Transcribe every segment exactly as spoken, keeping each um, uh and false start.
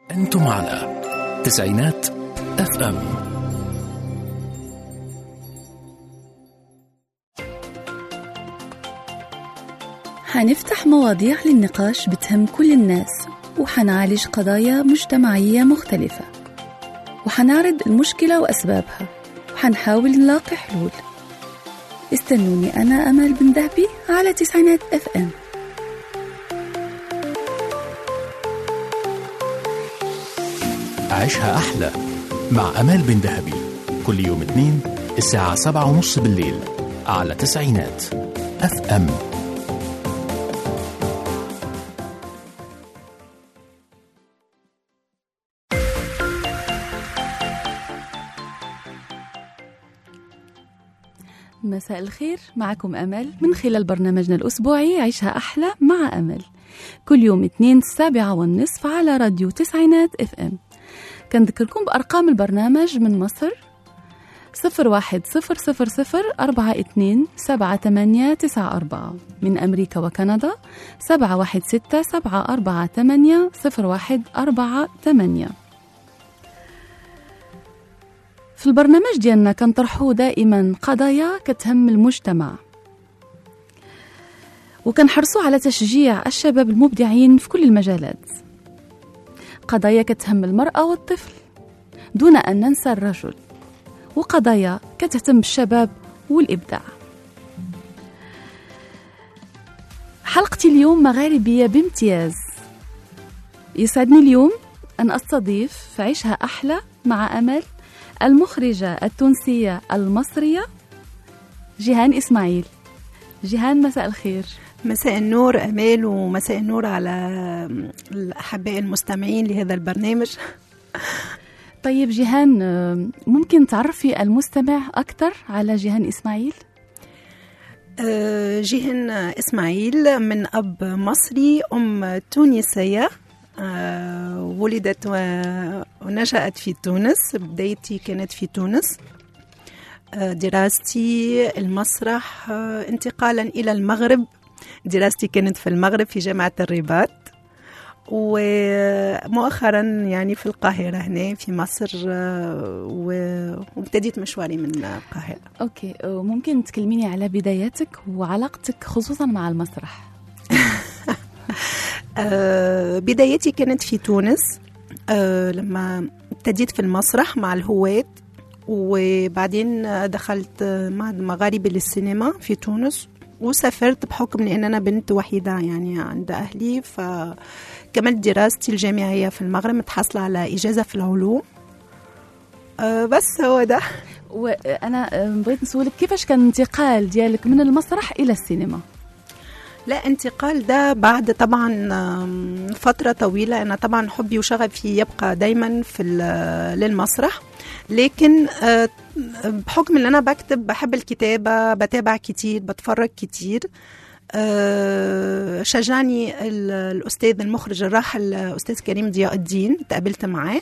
أنتم على تسعينات اف ام. حنفتح مواضيع للنقاش بتهم كل الناس، وحنعالج قضايا مجتمعية مختلفة، وحنعرض المشكلة وأسبابها، وحنحاول نلاقي حلول. استنوني أنا أمل بن ذهبي على تسعينات اف ام. عيشها أحلى مع أمال بن ذهبي كل يوم اثنين الساعة سبعة ونص بالليل على تسعينات اف ام. مساء الخير، معكم أمل من خلال برنامجنا الأسبوعي عيشها أحلى مع أمل، كل يوم اثنين السابعة والنصف على راديو تسعينات اف ام. كنذكركم بأرقام البرنامج من مصر: صفر واحد صفر صفر صفر أربعة اثنين سبعة ثمانية تسعة أربعة، من أمريكا وكندا سبعة واحد ستة سبعة أربعة ثمانية صفر واحد أربعة ثمانية. في البرنامج ديالنا كنطرحوا دائما قضايا كتهم المجتمع، وكنحرصوا على تشجيع الشباب المبدعين في كل المجالات. قضايا كتهم المرأة والطفل دون أن ننسى الرجل، وقضايا كتهتم بالشباب والإبداع. حلقتي اليوم مغاربية بامتياز. يسعدني اليوم أن أستضيف في عيشها أحلى مع أمل المخرجة التونسية المصرية جيهان إسماعيل. جيهان، مساء الخير. مساء النور أمال، ومساء النور على الأحباء المستمعين لهذا البرنامج. طيب جيهان، ممكن تعرفي المستمع أكثر على جيهان إسماعيل؟ أه جيهان إسماعيل من أب مصري، أم تونسية. أه ولدت ونشأت في تونس، بدايتي كانت في تونس. أه دراستي المسرح، أه انتقالا إلى المغرب، دراستي كانت في المغرب في جامعة الرباط، ومؤخرا يعني في القاهرة هنا في مصر، وابتديت مشواري من القاهرة. أوكي، ممكن تكلميني على بداياتك وعلاقتك خصوصا مع المسرح؟ بدايتي كانت في تونس، لما ابتديت في المسرح مع الهواة، وبعدين دخلت معهد مغاربي للسينما في تونس، وسافرت بحكم لأن أنا بنت وحيدة يعني عند أهلي، فكملت دراستي الجامعية في المغرب، متحصلة على إجازة في العلوم. أه بس هو ده. وأنا بغيت نسولك كيفاش كان الانتقال ديالك من المسرح إلى السينما؟ لا، انتقال ده بعد طبعا فترة طويلة. أنا طبعا حبي وشغفي يبقى دايما في للمسرح، لكن بحكم ان انا بكتب، بحب الكتابة، بتابع كتير، بتفرج كتير. شجعني الأستاذ المخرج الراحل أستاذ كريم ضياء الدين، تقابلت معاه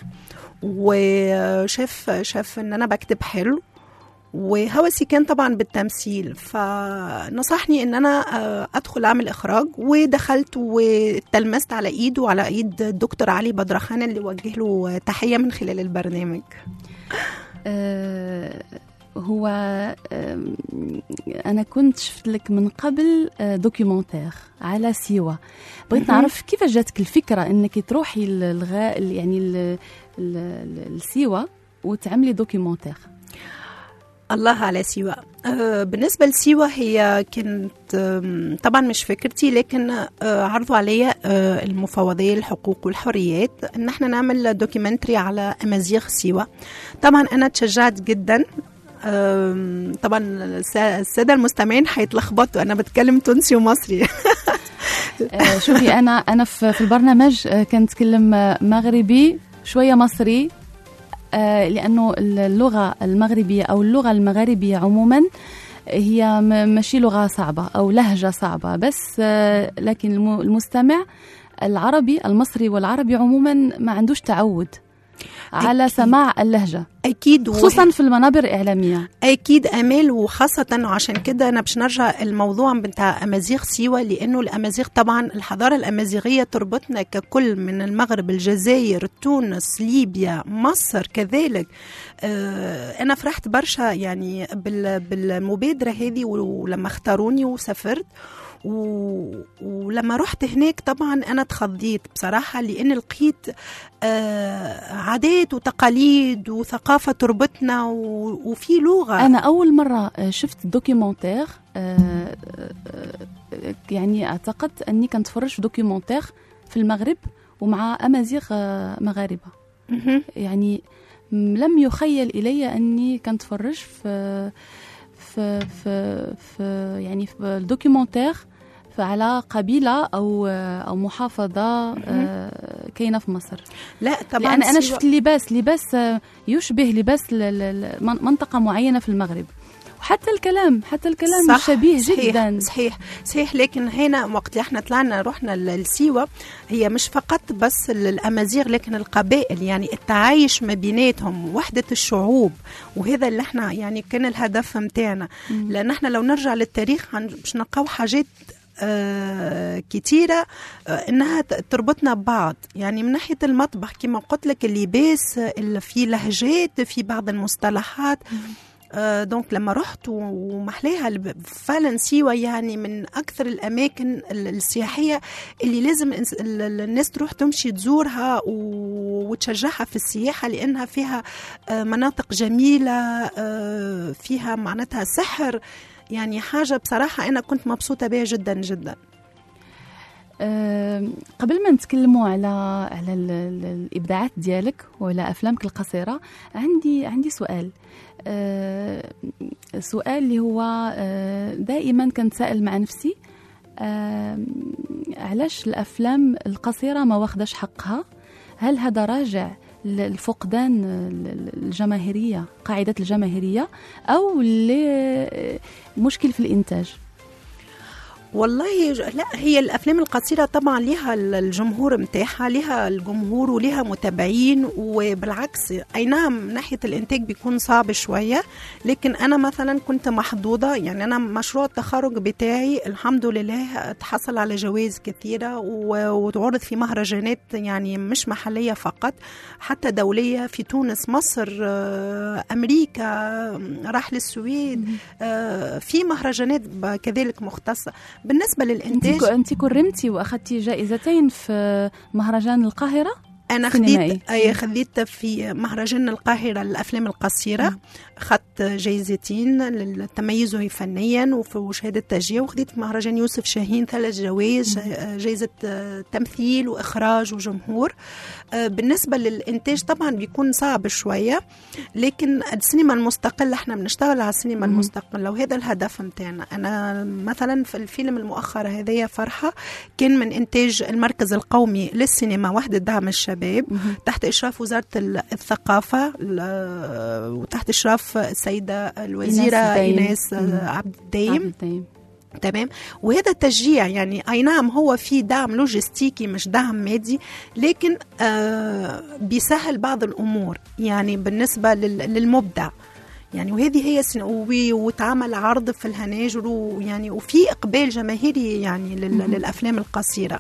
وشاف شاف ان انا بكتب حلو، وهوسي كان طبعا بالتمثيل، فنصحني ان انا ادخل اعمل اخراج، ودخلت وتلمست على ايده وعلى ايد الدكتور علي بدرخان اللي وجه له تحية من خلال البرنامج. أه هو أه أنا كنت شفت لك من قبل دوكيومنتير على سيوة، بغيت نعرف كيف جاتك الفكرة أنك تروحي للغاء يعني لسيوة وتعملي دوكيومنتير؟ الله على سيوة. أه بالنسبة لسيوة، هي كانت أه طبعا مش فكرتي، لكن أه عرضوا عليا أه المفوضية الحقوق والحريات ان احنا نعمل دوكيومنتري على أمازيغ سيوة. طبعا انا تشجعت جدا. أه طبعا السادة المستمعين حيتلخبطوا، انا بتكلم تونسي ومصري. أه شوفي، انا انا في البرنامج كنتكلم مغربي شوية مصري، لأنه اللغة المغربية أو اللغة المغاربية عموما هي ماشي لغة صعبة أو لهجة صعبة، بس لكن المستمع العربي المصري والعربي عموما ما عندوش تعود على أكيد. سماع اللهجة أكيد، خصوصا في المنابر الإعلامية. أكيد أمال، وخاصة وعشان كده أنا باش نرجع الموضوع بتاع أمازيغ سيوة، لأنه الأمازيغ طبعا الحضارة الأمازيغية تربطنا ككل من المغرب، الجزائر، تونس، ليبيا، مصر كذلك. آه أنا فرحت برشا يعني بالمبادرة هذه، ولما اختاروني وسافرت و... ولما رحت هناك طبعا أنا تخضيت بصراحة، لأن لقيت آه عادات وتقاليد وثقافة تربطنا و... وفي لغة. أنا أول مرة شفت دوكيومنتير آه آه يعني اعتقدت أني كنت تفرج في دوكيومنتير في المغرب ومع أمازيغ مغاربة. يعني لم يخيل إلي أني كنت تفرج في في في, في يعني في الدوكيومنتير على قبيلة أو أو محافظة كاينة في مصر. لا طبعا يعني أنا شفت لباس لباس يشبه لباس منطقة معينة في المغرب، وحتى الكلام حتى الكلام صح شبيه صحيح جدا. صحيح صحيح. لكن هنا وقت اللي احنا طلعنا رحنا لسيوة، هي مش فقط بس الأمازيغ لكن القبائل، يعني التعايش ما بيناتهم، وحدة الشعوب، وهذا اللي احنا يعني كان الهدف متاعنا. لأن احنا لو نرجع للتاريخ باش نلقاو حاجات آه كتيرة آه إنها تربطنا ببعض، يعني من ناحية المطبخ كما قلت لك، اللباس، في لهجات، في بعض المصطلحات. آه دونك لما رحت ومحليها فعلا سيوة يعني من أكثر الأماكن السياحية اللي لازم الناس تروح تمشي تزورها وتشجعها في السياحة، لأنها فيها آه مناطق جميلة، آه فيها معناتها سحر، يعني حاجة بصراحة أنا كنت مبسوطة بها جدا جدا. أه قبل ما نتكلموا على على الإبداعات ديالك وعلى أفلامك القصيرة، عندي عندي سؤال. أه سؤال اللي هو أه دائما كنت سائل مع نفسي، أه علاش الأفلام القصيرة ما واخداش حقها؟ هل هذا راجع الفقدان الجماهيرية، قاعدة الجماهيرية، أو لمشكل في الإنتاج؟ والله لا، هي الأفلام القصيرة طبعا لها الجمهور متاعها، لها الجمهور ولها متابعين، وبالعكس أي نعم ناحية الإنتاج بيكون صعب شوية، لكن أنا مثلا كنت محظوظة، يعني أنا مشروع التخرج بتاعي الحمد لله تحصل على جوائز كثيرة وتعرض في مهرجانات، يعني مش محلية فقط، حتى دولية، في تونس، مصر، أمريكا، راح للسويد، في مهرجانات كذلك مختصة. بالنسبة للإنتاج، أنت كرمتي وأخذتي جائزتين في مهرجان القاهرة. أنا خذيت أي خذيت في مهرجان القاهرة للأفلام القصيرة، أخذت جائزتين للتميز فنيا وشهادة تشجيع، وخذيت في مهرجان يوسف شاهين ثلاث جوائز، جائزة تمثيل وإخراج وجمهور. بالنسبة للإنتاج طبعا بيكون صعب شوية، لكن السينما المستقلة احنا بنشتغل على السينما المستقلة، وهذا الهدف متاعنا. أنا مثلا في الفيلم المؤخر هذايا فرحة كان من إنتاج المركز القومي للسينما وحدة دعم الشباب تحت إشراف وزارة الثقافة وتحت إشراف السيدة الوزيرة إيناس عبد الدايم. تمام. وهذا التشجيع يعني أي نعم هو في دعم لوجستيكي مش دعم مادي، لكن آه بيسهل بعض الأمور يعني بالنسبة للمبدع، يعني وهذه هي سنوي، وتعمل عرض في الهناجر، يعني وفي إقبال جماهيري يعني للأفلام القصيرة.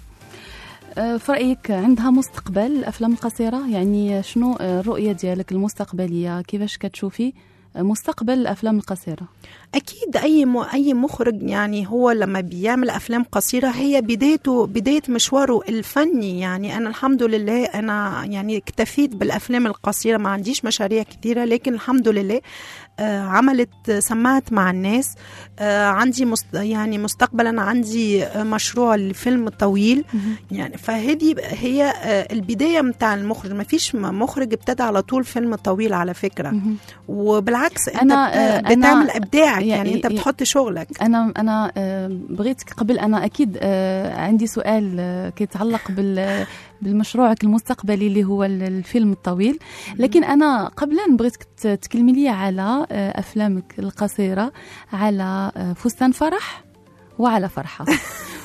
في رأيك عندها مستقبل الأفلام القصيرة؟ يعني شنو الرؤية ديالك المستقبلية؟ كيفاش كتشوفي مستقبل الأفلام القصيرة؟ أكيد أي م... أي مخرج يعني هو لما بيعمل أفلام قصيرة هي بدايته بداية مشواره الفني. يعني أنا الحمد لله أنا يعني اكتفيت بالأفلام القصيرة، ما عنديش مشاريع كثيرة، لكن الحمد لله آه عملت سمعت مع الناس. آه عندي مست... يعني مستقبلا عندي مشروع الفيلم طويل يعني، فهذه هي آه البداية متاع المخرج. ما فيش مخرج ابتدى على طول فيلم طويل على فكرة، وبالعكس أنت أنا بتعمل إبداع يعني, يعني انت بتحط شغلك. انا انا بغيت قبل انا اكيد عندي سؤال كيتعلق بال بالمشروعك المستقبلي اللي هو الفيلم الطويل، لكن انا قبلا بغيتك تكلمي لي على افلامك القصيره، على فستان فرح وعلى فرحه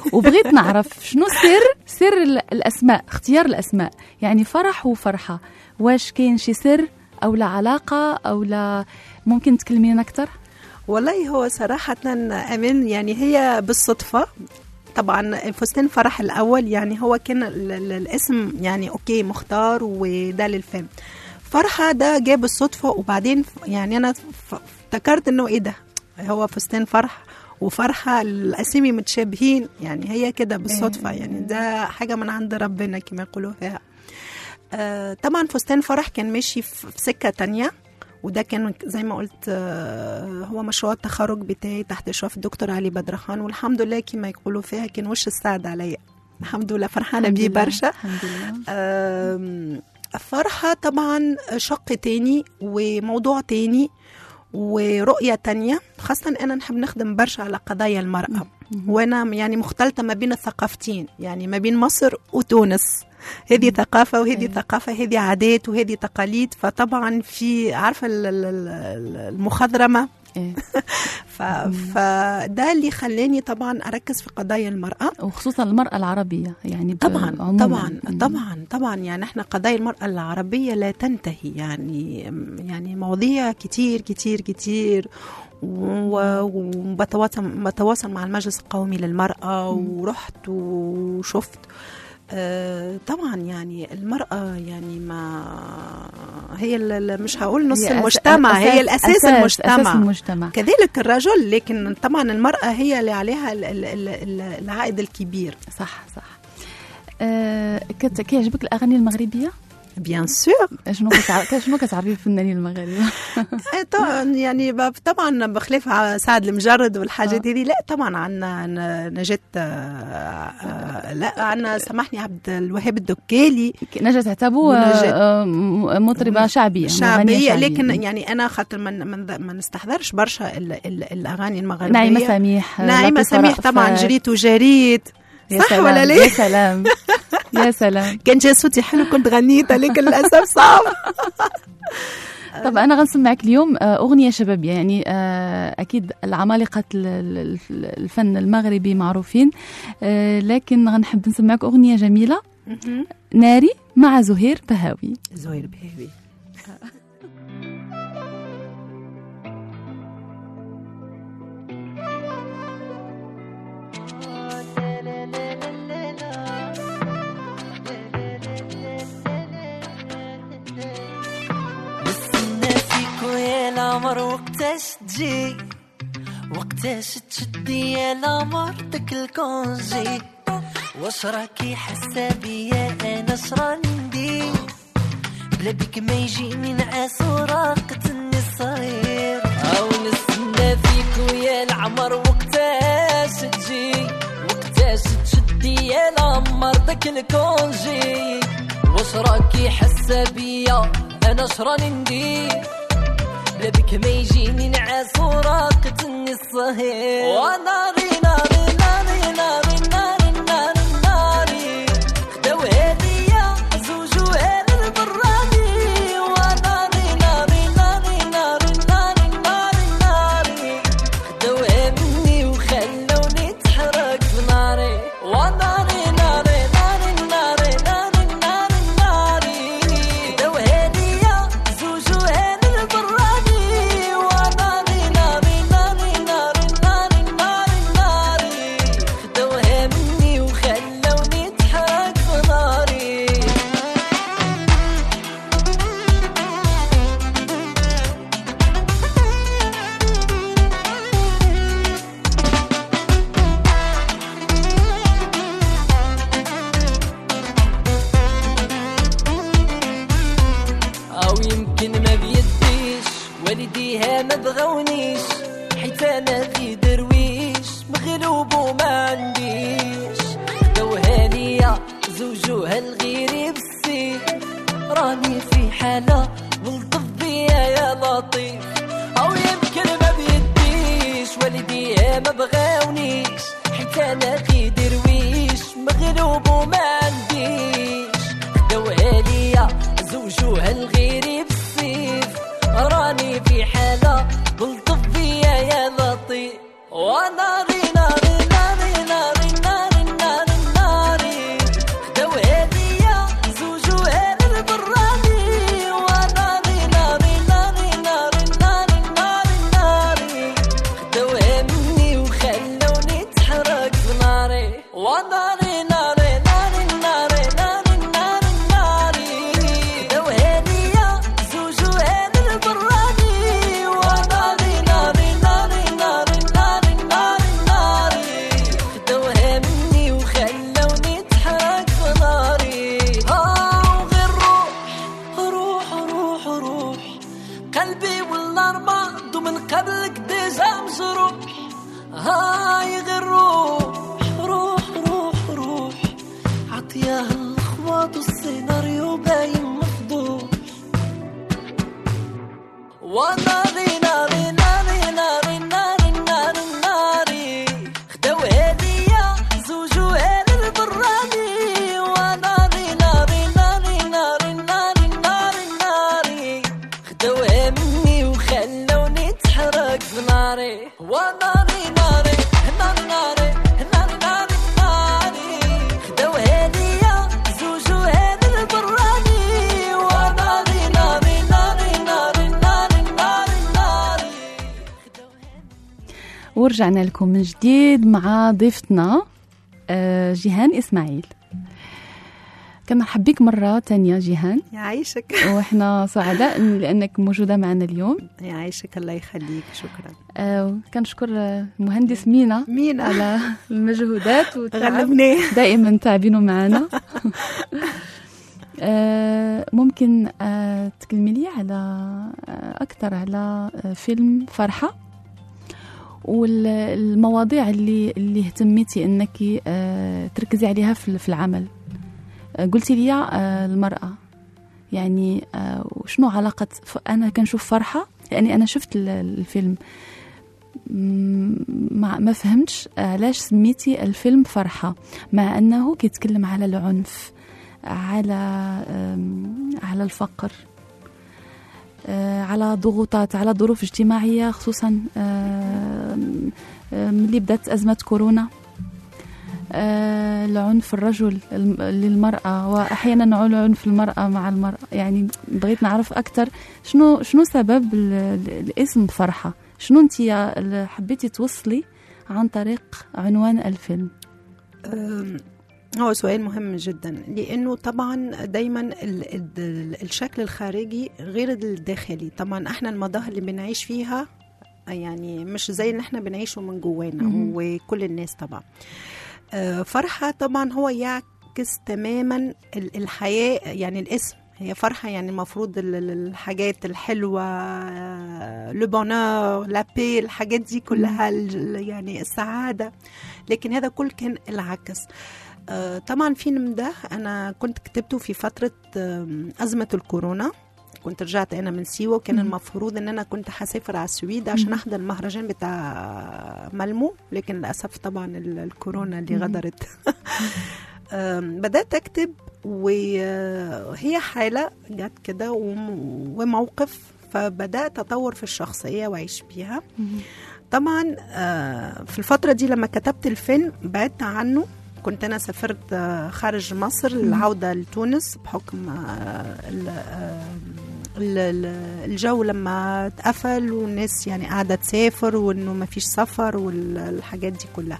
وبغيت نعرف شنو سر سر الأسماء، اختيار الأسماء، يعني فرح وفرحة، واش كاين شي سر أو لا علاقة أو لا ممكن تكلمين أكتر؟ والله هو صراحة أمين يعني هي بالصدفة. طبعا فستان فرح الأول يعني هو كان الاسم يعني أوكي مختار وده للفيلم. فرحة ده جاب بالصدفة، وبعدين يعني أنا افتكرت إنه إيه ده، هو فستان فرح وفرحة الأسامي متشابهين، يعني هي كده بالصدفة، يعني ده حاجة من عند ربنا كما يقولوا فيها. آه طبعا فستان فرح كان ماشي في سكة تانية، وده كان زي ما قلت آه هو مشروع التخرج بتاعي تحت إشراف الدكتور علي بدرخان، والحمد لله كما يقولوا فيها كان وش السعد عليا، الحمد لله فرحانة بيه برشا. الحمد لله. آه فرحة طبعا شق تاني وموضوع تاني ورؤية تانية، خاصة أنا نحب نخدم برشا على قضايا المرأة، وأنا يعني مختلطة ما بين الثقافتين، يعني ما بين مصر وتونس، هذه ثقافة وهذه ثقافة، هذه عادات وهذه تقاليد، فطبعا في عارفة المخضرمة فده اللي خلاني طبعا أركز في قضايا المرأة، وخصوصا المرأة العربية يعني طبعا طبعا مم. طبعا طبعا يعني احنا قضايا المرأة العربية لا تنتهي، يعني يعني مواضيع كتير كتير كتير، وبتواصل بتواصل مع المجلس القومي للمرأة، ورحت وشفت آه طبعا يعني المرأة يعني ما هي مش هقول نص هي المجتمع، أساس هي الأساس أساس المجتمع. أساس المجتمع كذلك الرجل، لكن طبعا المرأة هي اللي عليها العائد الكبير. صح صح. أه كيعجبك الأغاني المغربية؟ بيان سور. شنو كتعرفي شنو كتعرفي الفنانين المغاربه؟ طبعا يعني طبعا بخلاف سعد المجرد والحاجات هذه، لا طبعا عندنا نجاة، لا عندنا سامحني عبد الوهاب الدكالي، نجاة عتابو مطربه شعبيه شعبيه، لكن يعني انا خاطر من ما نستحضرش برشا الاغاني المغربيه. نعيمه سميح، نعيمه سميح طبعا جريت وجريت، صح ولا ليه؟ يا سلام يا سلام. كان جا صوتي حلو كنت غنيتها، لكن للأسف صعب. طب أنا غنسمعك اليوم أغنية شبابية، يعني أكيد العمالقة الفن المغربي معروفين، لكن غنحب نسمعك أغنية جميلة، ناري مع زهير بهاوي. زهير بهاوي. العمر وقتاش تجي، وقتاش تشدي يا العمر داك الكونجي، واش راكي حاسه بيا انا شراني ندير، بلا بيك ما يجيني نعاس وراقتني الصغير، او نستنى فيك ويا العمر وقتاش تجي، وقتاش تشدي يا العمر داك الكونجي، واش راكي حاسه بيا انا شراني ندير، بلا بك ما يجيني نعاس وراقتني الصهير، وناري ناري ناري ناري ناري ناري ناري خداو هادي يا زوج وهاد البراني، وناري ناري ناري ناري ناري ناري ناري خداوها مني وخلوني تحرق في ناري، وناري ناري ناري ناري ناري ناري ناري خداو هادي يا زوج وهاد البراني، والديها ما بغونيش حيت انا في درويش مغلوب وما عنديش، خدوها ليا زوجوها الغيري بالسيف، راني في حالة ولطف بيا يا لطيف، او يمكن ما بيديش والديها ما بغونيش حيت انا في درويش مغلوب وما عنديش، خدوها ليا زوجوها الغيري بالسيف، راني في حالة بلطف بيا يا لطيف، وناري ناري ناري ناري ناري والسيناريو باين مفضوح. وناري ناري ناري ناري ناري ناري ناري خداو هادية زوجو هاد البراني. وناري ناري ناري ناري ناري ناري ناري خداوها مني وخلوني تحرق بناري. وناري ناري ناري ناري ناري ناري ناري خداو هادية زوجو هاد البراني. وناري ناري ناري ناري ناري ناري ناري ورجعنا لكم من جديد مع ضيفتنا آه، جيهان إسماعيل. كنرحب بك مرة تانية جيهان، يعيشك. وإحنا سعداء لأنك موجودة معنا اليوم. يعيشك الله يخليك. شكرا. آه، كنشكر المهندس مينا مينا على المجهودات والتعب، غلبناه دائما تعبينه معنا. آه، ممكن آه، تكلمي لي على آه، أكثر على آه، فيلم فرحة والمواضيع اللي اللي اهتميتي انك آه، تركزي عليها في في العمل. آه، قلتي لي آه، المرأة، يعني آه، وشنو علاقة ف- أنا كنشوف فرحة، يعني أنا شفت ال- الفيلم م- ما ما فهمتش علاش سميتي الفيلم فرحة مع أنه كيتكلم على العنف، على آم، على الفقر، آه، على ضغوطات، على ظروف اجتماعية، خصوصا آه، آه، ملي بدأت أزمة كورونا. آه، العنف الرجل الم- للمرأة، وأحيانا العنف المرأة مع المرأة. يعني بغيت نعرف أكثر شنو شنو سبب ال- ال- الاسم فرحة، شنو انتي حبيتي توصلي عن طريق عنوان الفيلم؟ أم، هو سؤال مهم جدا، لأنه طبعا دايما ال ال الشكل الخارجي غير الداخلي. طبعا احنا المظاهر اللي بنعيش فيها يعني مش زي اللي احنا بنعيشه من جوانا، مهم. وكل الناس طبعا. أه، فرحة طبعا هو يعكس تماما ال- الحياة. يعني الاسم هي فرحة، يعني المفروض ال- ال- الحاجات الحلوة، لو بونور، لا بي، الحاجات دي كلها، ال- يعني السعادة. لكن هذا كل كان العكس. آه، طبعا الفيلم ده أنا كنت كتبته في فترة آم، أزمة الكورونا. كنت رجعت أنا من سيوة، وكان مم. المفروض أن أنا كنت حسافر على السويد عشان مم. أحضر المهرجان بتاع ملمو، لكن للأسف طبعا ال- الكورونا اللي مم. غدرت. آم، بدأت أكتب، وهي حالة جت كده وم- وموقف، فبدأت أطور في الشخصية وأعيش بيها. طبعا آه، في الفترة دي لما كتبت الفيلم بعدت عنه. كنت أنا سافرت آه، خارج مصر للعودة لتونس بحكم آه، ال- آه، ال- ال- الجو لما اتقفل والناس يعني قاعدة تسافر وإنه ما فيش سفر والحاجات دي كلها.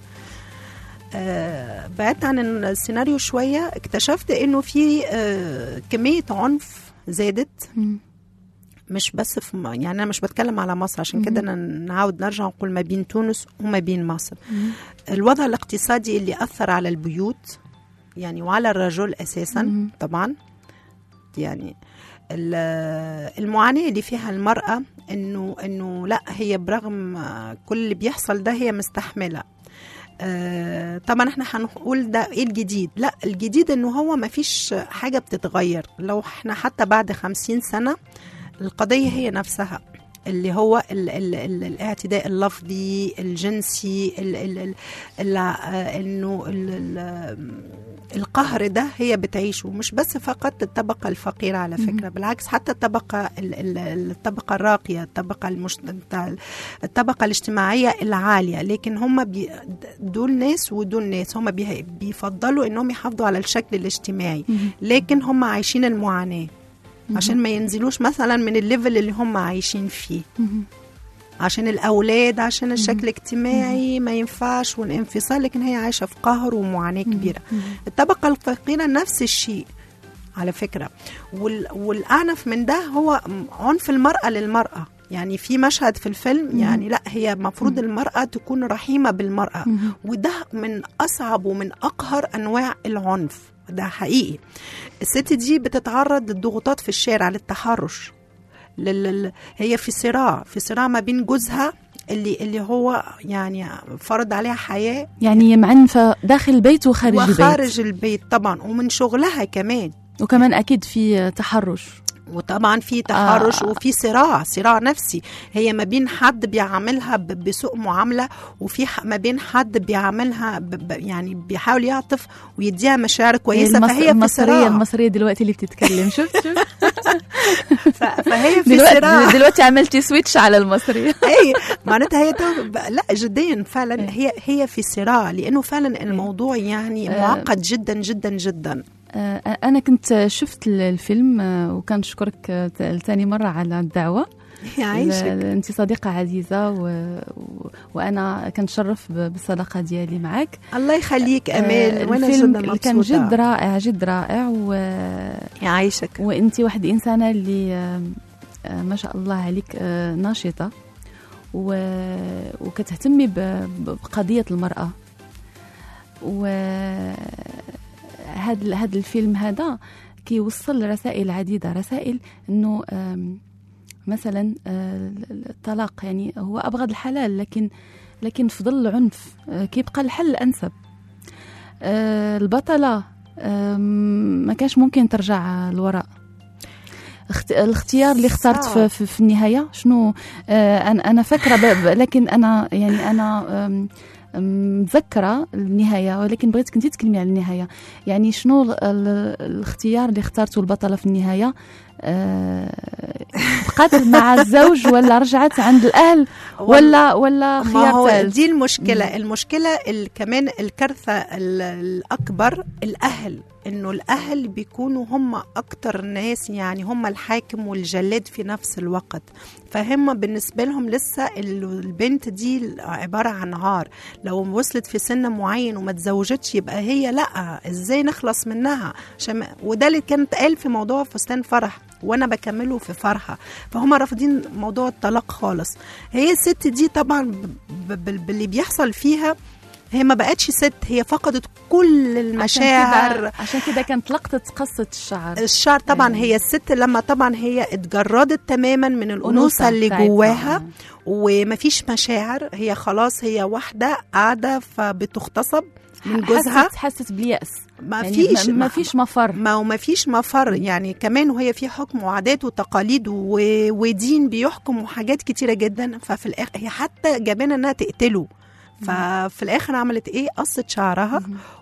آه، بعدت عن السيناريو شوية، اكتشفت إنه في آه، كمية عنف زادت، مم. مش بس في م- يعني أنا مش بتكلم على مصر، عشان كده أنا نعاود نرجع نقول ما بين تونس وما بين مصر. مم. الوضع الاقتصادي اللي أثر على البيوت يعني وعلى الرجل أساسا. مم. طبعا يعني ال- المعاناة اللي فيها المرأة إنه إنه لا، هي برغم آه، كل اللي بيحصل ده هي مستحملة. آه، طبعا احنا هنقول ده ايه الجديد؟ لا، الجديد انه هو ما فيش حاجة بتتغير. لو احنا حتى بعد خمسين سنة القضية هي نفسها، اللي هو ال ال ال الاعتداء اللفظي الجنسي، ال ال ال ال آه، انه ال ال القهر ده هي بتعيشه. مش بس فقط الطبقة الفقيرة على فكرة، بالعكس حتى الطبقة ال- ال- الطبقة الراقية، الطبقة المش... الطبقة الاجتماعية العالية. لكن هم بي... دول ناس ودول ناس، هم بي... بيفضلوا انهم يحافظوا على الشكل الاجتماعي، لكن هم عايشين المعاناة عشان ما ينزلوش مثلا من الليفل اللي هم عايشين فيه، مم. عشان الأولاد، عشان الشكل الاجتماعي ما ينفعش والانفصال. لكن هي عايشة في قهر ومعاناة كبيرة. الطبقة الفقيرة نفس الشيء على فكرة. وال... والأعنف من ده هو عنف المرأة للمرأة. يعني في مشهد في الفيلم يعني لا، هي مفروض المرأة تكون رحيمة بالمرأة، وده من أصعب ومن أقهر أنواع العنف. ده حقيقي. الست دي بتتعرض للضغوطات في الشارع، للتحرش، لل... هي في صراع في صراع ما بين جوزها اللي اللي هو يعني فرض عليها حياة، يعني معنفة داخل البيت وخارج البيت. وخارج البيت طبعا، ومن شغلها كمان. وكمان أكيد في تحرش، وطبعا في تحرش آه. وفي صراع صراع نفسي، هي ما بين حد بيعملها ب- بسوء معاملة، وفي ح- ما بين حد بيعملها ب- ب- يعني بيحاول يعطف ويديها مشاعر كويسة، المص... فهي في المصرية صراع. المصرية دلوقتي اللي بتتكلم شفت شفت ف- فهي في دلوقتي, صراع. دلوقتي عملتي سويتش على المصرية. اي معناتها هي تو- ب- لا جديا فعلا هي هي في صراع، لانه فعلا الموضوع يعني معقد جدا جدا جدا. آه، أنا كنت شفت الفيلم آه، وكان أشكرك ثاني مرة على الدعوة. يعيشك. أنت صديقة عزيزة و... و... وأنا كنتشرف ب- بالصداقة ديالي معك. الله يخليك أمال، آه، وانا الفيلم جدا مبسوطة. كان جد رائع جد رائع و... يعيشك. وأنت واحد إنسانة اللي آه، آه، ما شاء الله عليك آه، ناشطة و... وكتهتمي ب... بقضية المرأة. وهذا هذا الفيلم هذا كيوصل رسائل عديدة، رسائل إنه آم، مثلا آه، الطلاق يعني هو أبغض الحلال، لكن لكن في ظل العنف آه، كيبقى الحل الأنسب. آه، البطلة آم، ما كانش ممكن ترجع لوراء. اخت- الاختيار اللي اخترت في, في, في النهاية شنو آه، أنا أنا فاكرة ب- ب- لكن أنا يعني أنا آم، آم، متذكرة النهاية، ولكن بغيت كنتي تكلمي على النهاية. يعني شنو ال- ال- الاختيار اللي اختارته البطلة في النهاية؟ آه، بقات مع الزوج ولا رجعت عند الأهل ولا ولا ما خيار هو ثالث؟ دي المشكلة. مم. المشكلة ال- كمان الكارثة ال- الأكبر الأهل، إنه الأهل بيكونوا هم أكتر ناس، يعني هم الحاكم والجلاد في نفس الوقت. فهم بالنسبة لهم لسه ال- البنت دي عبارة عن عار، لو وصلت في سن معين وما تزوجتش يبقى هي لأ، إزاي نخلص منها؟ عشان وده اللي كانت قال في موضوع فستان فرح، وانا بكمله في فرحه. فهم رافضين موضوع الطلاق خالص. هي الست دي طبعا ب- ب- باللي بيحصل فيها هي ما بقتش ست، هي فقدت كل المشاعر. عشان كده كانت لقطة قصة الشعر. الشعر طبعا أيوة. هي الست لما طبعا هي اتجردت تماما من الأنوثة اللي بتاعتها. جواها، ومفيش مشاعر، هي خلاص هي واحدة قاعدة فبتغتصب من جوزها. حست, حست باليأس، ما يعني فيش ما, ما فيش مفر. ما وما فيش مفر، يعني كمان وهي في حكم وعادات وتقاليد و... ودين بيحكم وحاجات كتيرة جدا. ففي الآخر هي حتى جابنا انها تقتله، ففي الآخر عملت ايه؟ قصت شعرها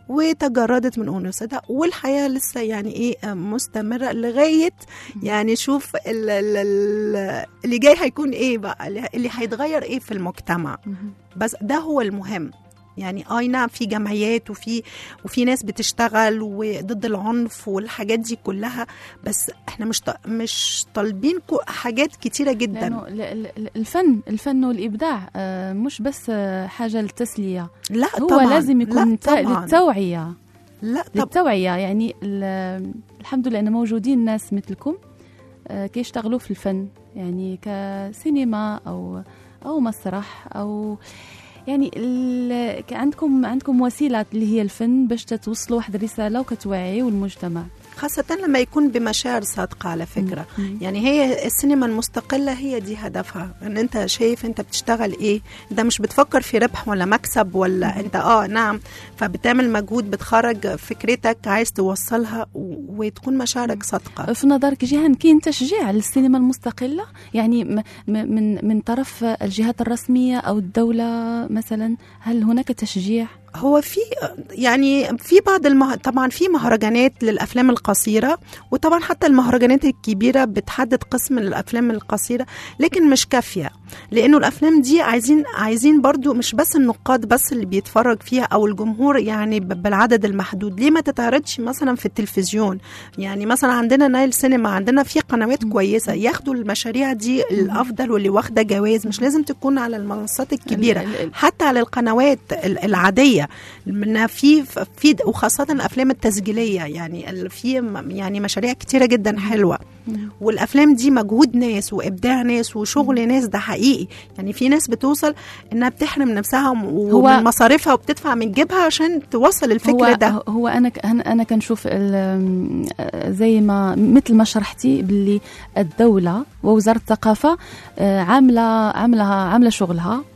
وتجردت من أنوثتها، والحياة لسه يعني ايه مستمرة لغاية يعني شوف ال... ال... ال... اللي جاي هيكون ايه بقى، اللي هيتغير ايه في المجتمع. بس ده هو المهم. يعني اي نعم في جمعيات وفي وفي ناس بتشتغل وضد العنف والحاجات دي كلها، بس احنا مش ط- مش طالبين حاجات كتيره جدا. لأنه ال- ال- الفن الفن والإبداع آه، مش بس آه، حاجة للتسلية، لا هو طبعا لازم يكون لا تا- طبعا للتوعية. لا طبعا للتوعية يعني ال- الحمد لله أن موجودين ناس مثلكم آه، كيشتغلوا في الفن، يعني كسينما أو أو مسرح أو يعني ال- عندكم عندكم وسيلة اللي هي الفن باش توصلوا واحد الرسالة وكتوعيوا المجتمع، خاصة لما يكون بمشاعر صادقة على فكرة. مم. يعني هي السينما المستقلة هي دي هدفها، ان انت شايف انت بتشتغل ايه، انت مش بتفكر في ربح ولا مكسب ولا مم. انت اه نعم، فبتعمل مجهود بتخرج فكرتك عايز توصلها و... وتكون مشاعرك صادقة. في نظرك جيهان كاين تشجيع للسينما المستقلة يعني م- م- من من طرف الجهات الرسمية أو الدولة مثلا؟ هل هناك تشجيع؟ هو في يعني في بعض المه... طبعا في مهرجانات للأفلام القصيرة، وطبعا حتى المهرجانات الكبيرة بتحدد قسم للأفلام القصيرة، لكن مش كافية، لأنه الأفلام دي عايزين عايزين برضو مش بس النقاد بس اللي بيتفرج فيها أو الجمهور يعني ب- بالعدد المحدود. ليه ما تتعرضش مثلا في التلفزيون؟ يعني مثلا عندنا نايل سينما، عندنا في قنوات كويسة ياخدوا المشاريع دي الأفضل واللي واخدة جوائز، مش لازم تكون على المنصات الكبيرة، ال- ال- حتى على القنوات ال- العادية منها في في وخاصة الأفلام التسجيلية، يعني ال- في م- يعني مشاريع كتيرة جدا حلوة. والأفلام دي مجهود ناس وإبداع ناس وشغل ناس، ده حقيقي. يعني في ناس بتوصل إنها بتحرم نفسها ومن مصاريفها وبتدفع من جيبها عشان توصل الفكر هو ده. هو أنا ك- أنا أنا كنشوف ال- زي ما مثل ما شرحتي باللي الدولة ووزارة الثقافة آه، عاملة عاملة عاملة شغلها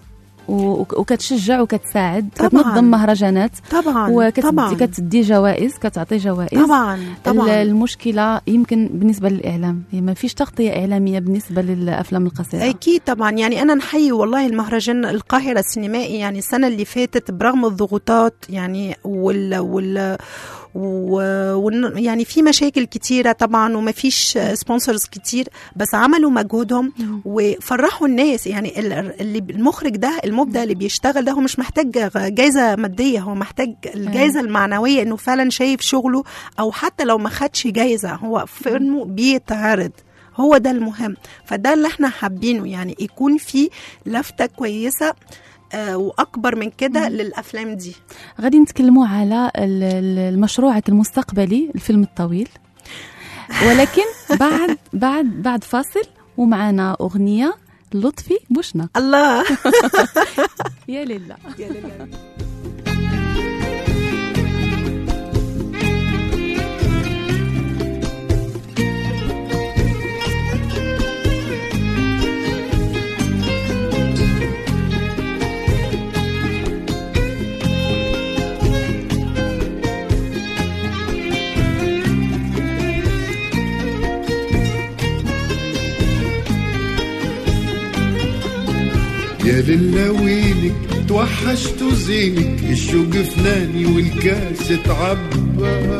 وكتشجع وكتساعد، طبعاً. كتنظم مهرجانات طبعا وكتدي جوائز، كتعطي جوائز. طبعا طبعا. المشكله يمكن بالنسبه للاعلام، ما فيش تغطيه اعلاميه بالنسبه للافلام القصيره. اكيد طبعا. يعني انا نحيي والله المهرجان القاهره السينمائي، يعني السنه اللي فاتت برغم الضغوطات يعني وال وال و... يعني في مشاكل كتيرة طبعا وما فيش سبونسرز كتير، بس عملوا مجهودهم وفرحوا الناس. يعني اللي المخرج ده المبدع اللي بيشتغل ده هو مش محتاج جايزة مادية، هو محتاج الجايزة المعنوية انه فعلا شايف شغله، او حتى لو ما خدش جايزة هو فيلمه بيتعرض، هو ده المهم. فده اللي احنا حابينه، يعني يكون في لفتة كويسة آه وأكبر من كده للأفلام دي. غادي نتكلموا على مشروعك المستقبلي الفيلم الطويل، ولكن بعد بعد بعد فاصل ومعنا أغنية لطفي بوشناق. الله يا لله يا لله. يا لله وينك توحشت زينك، الشوق فناني والكاس تعبى.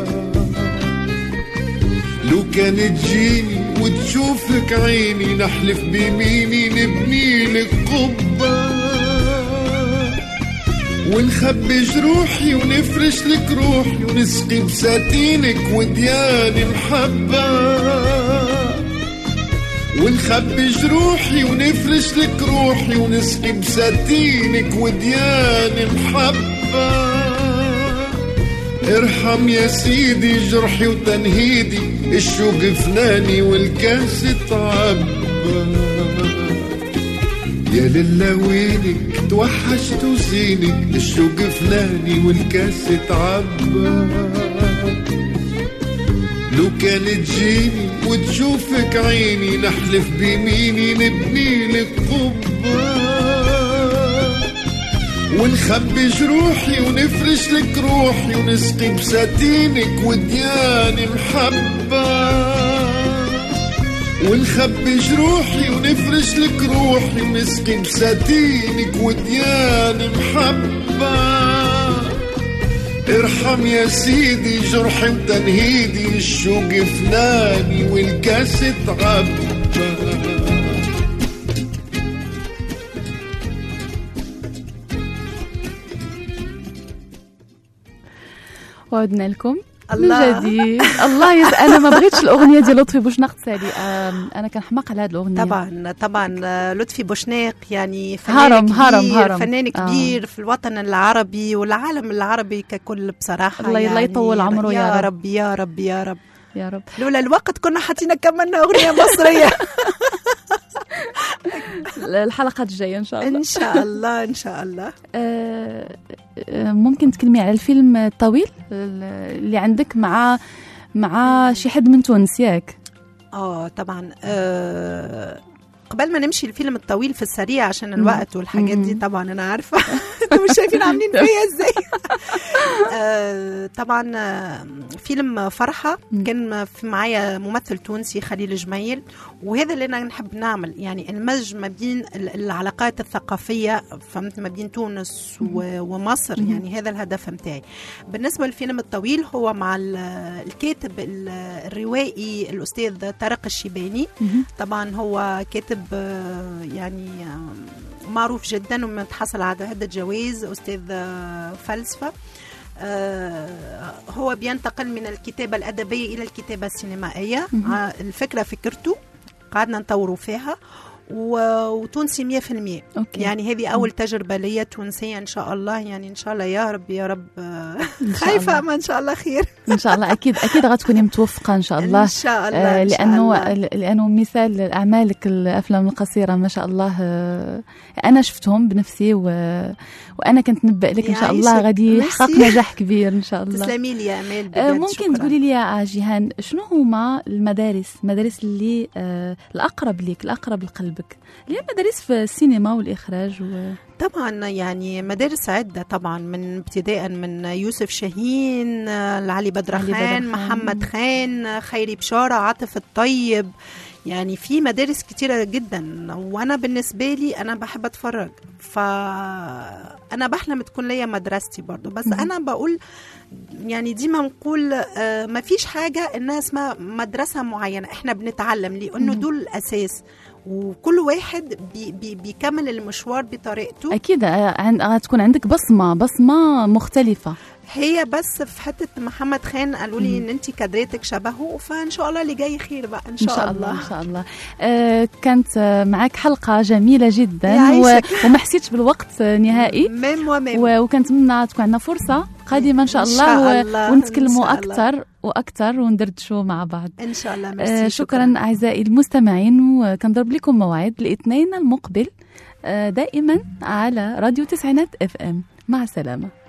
لو كانت تجيني وتشوفك عيني، نحلف بيميني نبني لك قبة، ونخبي جروحي ونفرش لك روحي، ونسقي بساتينك ودياني محبة، ونخبي جروحي ونفرش لك روحي، ونسقي بساتينك ودياني محبة. ارحم يا سيدي جرحي وتنهيدي، الشوق فناني والكاس تعبى. يا لله وينك توحشت زينك، الشوق فناني والكاس تعبى. لو كانت تجيني وتشوفك عيني، نحلف بيميني نبني لك قبة، ونخبي جروحي ونفرش لك روحي، ونسقي بساتينك ودياني محبة، ونخبي جروحي ونفرش لك روحي، ونسقي بساتينك ودياني محبة. ارحم يا سيدي جرحي وتنهيدي، الشوق فناني والكاس تعبى. وعدنا لكم الله. من جديد. الله يز... انا ما بغيتش الاغنيه ديال لطفي بوشناق تسالي، انا كنحماق على هذه الاغنيه. طبعا طبعا لطفي بوشناق يعني فنان هرم كبير هرم هرم. فنان كبير آه. في الوطن العربي والعالم العربي ككل بصراحه. الله يعني يطول عمره يا, يا رب. رب يا رب يا رب يا رب. لولا الوقت كنا حطينا كملنا اغنيه مصريه. الحلقات الجايه ان شاء الله. ان شاء الله ان شاء الله. آه ممكن تكلمي على الفيلم الطويل اللي عندك مع مع شي حد من تونس ياك؟ اه طبعا. آه قبل ما نمشي الفيلم الطويل في السريع عشان الوقت والحاجات دي، طبعا انا عارفه انتوا مش شايفين عاملين فيا ازاي. آه طبعا فيلم فرحه كان في معايا ممثل تونسي خليل جميل، وهذا اللي انا نحب نعمل، يعني المزج ما بين العلاقات الثقافيه فهمت ما بين تونس ومصر، يعني هذا الهدف متاعي. بالنسبه للفيلم الطويل هو مع الكاتب الروائي الاستاذ طارق الشيباني. طبعا هو كاتب يعني معروف جدا ومتحصل على عدة جوائز، أستاذ فلسفة. هو بينتقل من الكتابة الأدبية إلى الكتابة السينمائية. الفكرة فكرته قعدنا نطوروا فيها، وتونسي مية في المية. يعني هذه أول تجربة لي تونسية إن شاء الله، يعني إن شاء الله يا رب يا رب. خايفة أما إن شاء الله خير. ان شاء الله اكيد اكيد غتكوني متوفقه ان شاء الله. ان شاء الله آه إن شاء لانه الله. لانه مثال اعمالك الافلام القصيره ما شاء الله، آه انا شفتهم بنفسي و... وانا كنت نبأ لك ان شاء الله يعيشك. غادي ميرسي. يحقق نجاح كبير ان شاء الله. تسلمي لي يا امال بجد. آه ممكن شكراً. تقولي لي يا جيهان شنو هما المدارس المدارس اللي آه الاقرب ليك الاقرب لقلبك، اللي هي مدارس في السينما والاخراج و... طبعا يعني مدارس عدة طبعا، من ابتداء من يوسف شاهين، آه، لعلي بدر علي بدر خان، خان. محمد خان، آه، خيري بشارة، عاطف الطيب. يعني في مدارس كتيرة جدا، وأنا بالنسبة لي أنا بحب أتفرج، فأنا بحلم تكون ليا مدرستي برضو. بس مم. أنا بقول يعني ديما نقول آه، ما فيش حاجة إنها اسمها مدرسة معينة، إحنا بنتعلم لأنه مم. دول الأساس، وكل واحد بي بي بيكمل المشوار بطريقته. اكيد آه، عن- غتكون عندك بصمه بصمه مختلفه. هي بس في حته محمد خان قالوا لي ان انت كادريتك شبهه، فان شاء الله اللي جاي خير بقى ان شاء, ان شاء الله. الله ان شاء الله. آه كانت آه، معك حلقه جميله جدا يعيشك. و... وما حسيتش بالوقت آه، نهائي، ميم وميم. و... وكنتمنى تكون عندنا فرصه قادمه ان شاء إن الله, شاء و... الله، ونتكلموا إن شاء الله. اكثر واكثر وندردشوا مع بعض. ان شاء الله. ميرسي. آه شكرا اعزائي المستمعين، وكنضرب لكم موعد الاثنين المقبل آه دائما على راديو تسعينات اف ام. مع السلامه.